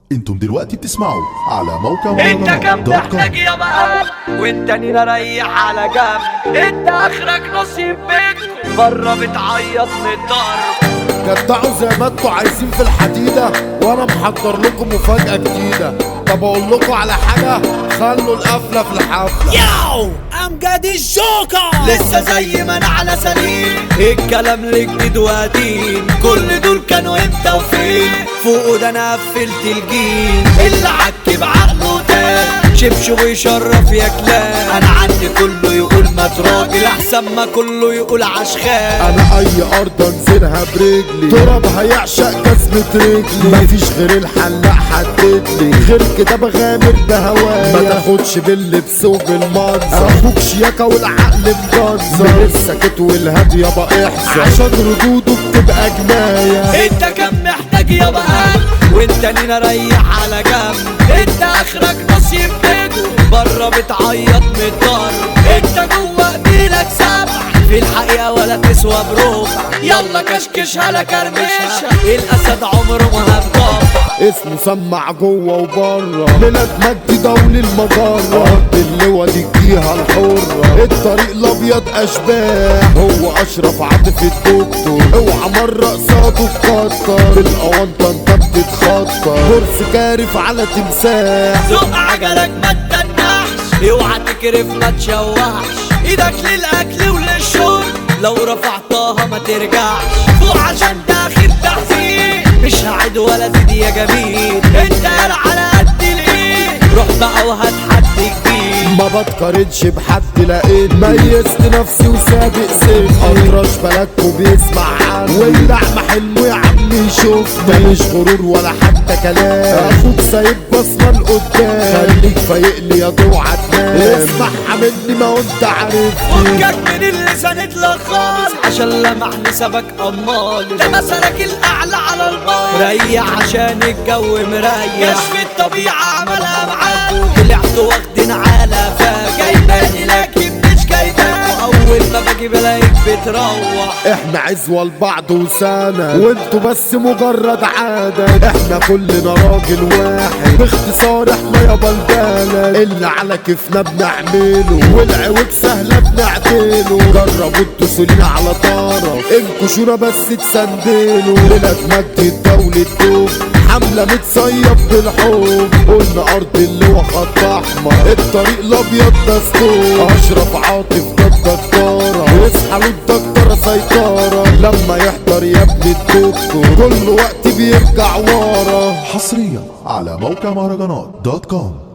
انتم دلوقتي بتسمعوا على موقع انت كم دوت كوم. تحتاج يا بقى وانت نينا ريح على جنب، انت اخرك نصيب بيك بره بتعيط من الضرب. جدعوا زي ما انتوا عايزين في الحديدة، وانا محضر لكم مفاجأة جديدة. طب اقول لكم على حاجة، خلوا القفلة في الحفلة. ياو امجد الجوكر لسه زي ما انا على سليم، الكلام لجديد وقديم، كل دول كانوا امتى وفين؟ فوق ده انا قفلت الجيل، اللي عك بعقله تاه شبشب ويشرف يا كلاب. انا عندي كله يقول ما راجل احسن ما كله يقول عشخان. انا اي ارض انزلها برجلي، تراب هيعشق جزمة رجلي، مفيش غير الحلاق حددلي، غير كده بغامر بهوايا، ما تاخدش باللبس وبالمنظر، اخوك شياكة والعقل مجنزر، الساكت والهادي يابا احذر، عشان ردوده بتبقى جناية. انت كم محتاج يا بقى وانت نينا ريح على جنب، انت اخرك نصيب بيجو بره بتعيط من الضرب، انت جوه ايديلك سبع في الحقيقة ولا تسوى بربع. يلا كشكشها لا كرمشها، الاسد عمره ما هتضافع، اسمه سمع جوه وبره، ميلاد مجدي دولي المجرة، ارض اللواء دي الجهة الحرة، الطريق الابيض اشباح، هو اشرف عاطف الدكتور، اوعى مرة قصاده تكتر، بالاونطة انت بتتخطر، كرسي كارف على تمساح، زق عجلك ما تتنحش، اوعى تكرف ما تشوحش، ايدك للاكل وللشرب لو رفعتها ما ترجعش، فوق عشان داخل تحذير مش هعد ولا زيد يا جميل، انت يالا على قد الايد روح بقى وهات حد جديد. ما بتقارنش بحد لقيت، ميزت نفسي وسابق سن، اطرش بلدكم بيسمع عني، واللعمة حلو يا عم يشوفنا، مش غرور ولا حتى كلام، اخوك سايب بصمة لقدام، خليك فايقلي يا دوعة تنام، اسمعها مني ما انت عارفني، فكك من اللي ساند لك خالص عشان لمح سبك امال، ده مثلك الاعلى على البار، ريح عشان الجو مريح، كشف الطبيعة عملها معاك، طلعتوا واخدين على فاك، جايباني لكن مش جايباك، واول ما باجي بلاقيك بتروح. احنا عزوة لبعض وسنة، وانتوا بس مجرد عادة، احنا كلنا راجل واحد، باختصار احنا يا بلدانة، اللي على كيفنا بنعمله، والعوج سهلة بنعدله، جربوا تدوسوا لينا على طرف، انكشونا بس تسندلوا، ميلاد مجدي الدولة الدوب، حملة متصيف بالحب، قلنا ارض اللواء خط احمر، الطريق الابيض دستور، اشرف عاطف ده الدكتورة، واصحى له الدكتورة سيطرة، لما يحضر يا ابني الدكتور كل وقت بيرجع ورا. حصريا على موقع مهرجانات دوت كوم.